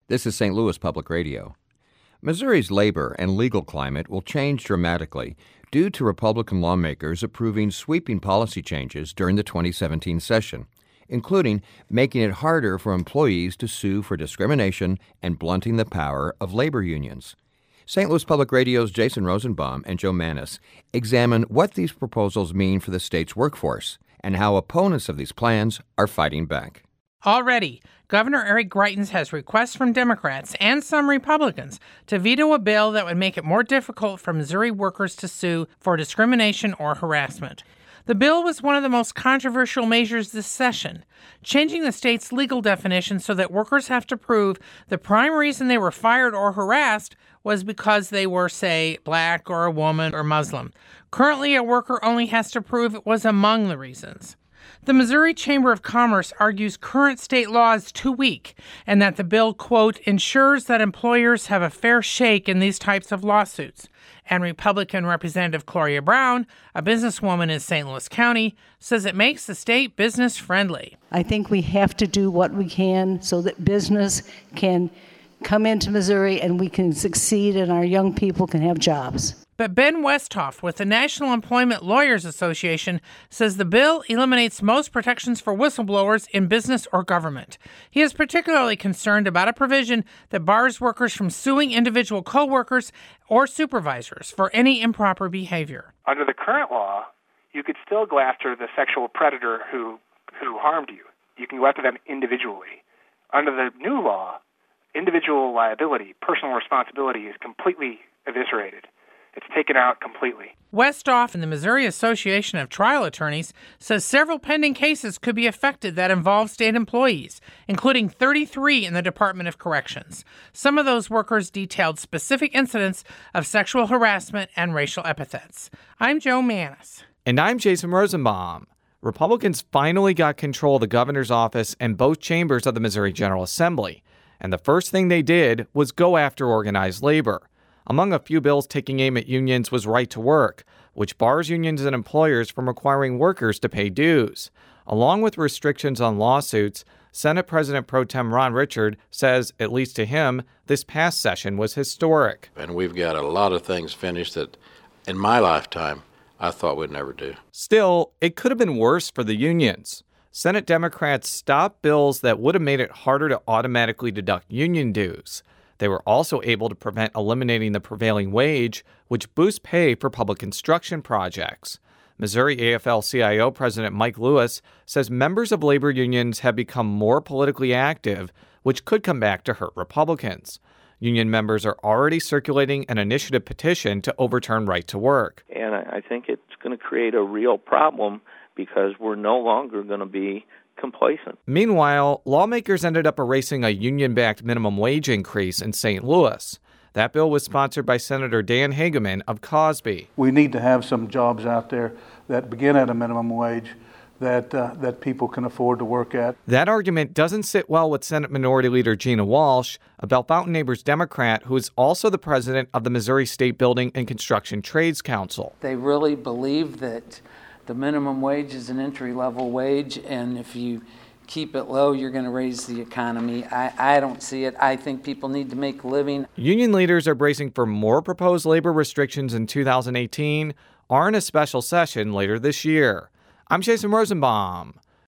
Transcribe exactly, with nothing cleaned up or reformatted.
This is Saint Louis Public Radio. Missouri's labor and legal climate will change dramatically due to Republican lawmakers approving sweeping policy changes during the twenty seventeen session, including making it harder for employees to sue for discrimination and blunting the power of labor unions. Saint Louis Public Radio's Jason Rosenbaum and Joe Manis examine what these proposals mean for the state's workforce and how opponents of these plans are fighting back. Already, Governor Eric Greitens has requests from Democrats and some Republicans to veto a bill that would make it more difficult for Missouri workers to sue for discrimination or harassment. The bill was one of the most controversial measures this session, changing the state's legal definition so that workers have to prove the prime reason they were fired or harassed was because they were, say, black or a woman or Muslim. Currently, a worker only has to prove it was among the reasons. The Missouri Chamber of Commerce argues current state law is too weak and that the bill, quote, ensures that employers have a fair shake in these types of lawsuits. And Republican Representative Gloria Brown, a businesswoman in Saint Louis County, says it makes the state business friendly. I think we have to do what we can so that business can come into Missouri and we can succeed and our young people can have jobs. But Ben Westhoff with the National Employment Lawyers Association says the bill eliminates most protections for whistleblowers in business or government. He is particularly concerned about a provision that bars workers from suing individual coworkers or supervisors for any improper behavior. Under the current law, you could still go after the sexual predator who, who harmed you. You can go after them individually. Under the new law, individual liability, personal responsibility is completely eviscerated. It's taken out completely. Westhoff and the Missouri Association of Trial Attorneys says several pending cases could be affected that involve state employees, including thirty-three in the Department of Corrections. Some of those workers detailed specific incidents of sexual harassment and racial epithets. I'm Joe Manis. And I'm Jason Rosenbaum. Republicans finally got control of the governor's office and both chambers of the Missouri General Assembly. And the first thing they did was go after organized labor. Among a few bills taking aim at unions was Right to Work, which bars unions and employers from requiring workers to pay dues. Along with restrictions on lawsuits, Senate President Pro Tem Ron Richard says, at least to him, this past session was historic. And we've got a lot of things finished that, in my lifetime, I thought we'd never do. Still, it could have been worse for the unions. Senate Democrats stopped bills that would have made it harder to automatically deduct union dues. They were also able to prevent eliminating the prevailing wage, which boosts pay for public construction projects. Missouri A F L C I O President Mike Lewis says members of labor unions have become more politically active, which could come back to hurt Republicans. Union members are already circulating an initiative petition to overturn Right to Work. And I think it's going to create a real problem because we're no longer going to be complacent. Meanwhile, lawmakers ended up erasing a union-backed minimum wage increase in Saint Louis. That bill was sponsored by Senator Dan Hageman of Cosby. We need to have some jobs out there that begin at a minimum wage that uh, that people can afford to work at. That argument doesn't sit well with Senate Minority Leader Gina Walsh, a Bell Fountain Neighbors Democrat who is also the president of the Missouri State Building and Construction Trades Council. They really believe that the minimum wage is an entry-level wage, and if you keep it low, you're going to raise the economy. I, I don't see it. I think people need to make a living. Union leaders are bracing for more proposed labor restrictions in two thousand eighteen or in a special session later this year. I'm Jason Rosenbaum.